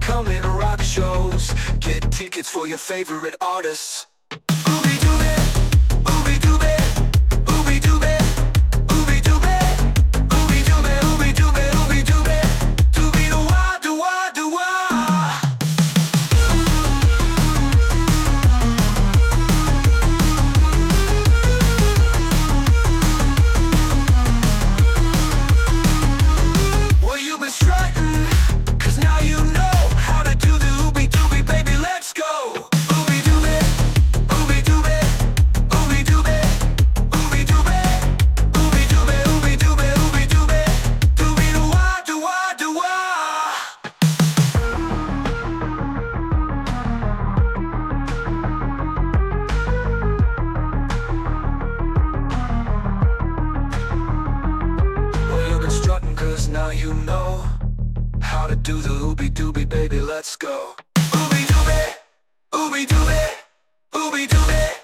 upcoming rock shows. Get tickets for your favorite artists. Ooby Dooby, Ooby Dooby, Ooby Dooby, Ooby Dooby, Ooby Dooby, Ooby Dooby, Ooby Dooby, Dooby doo wah doo wah doo wah. Well, you've been strutting, 'cause now you know how to do the Ooby Dooby, baby, let's go. Ooby Dooby, Ooby Dooby, Ooby Dooby, Ooby Dooby, Ooby Dooby, Ooby Dooby, Ooby Dooby, Dooby doo wah doo wah doo wah. Well, you've been strutting, 'cause now you know how to do the Ooby Dooby, baby, let's go. Ooby Dooby, Ooby Dooby, Ooby Dooby.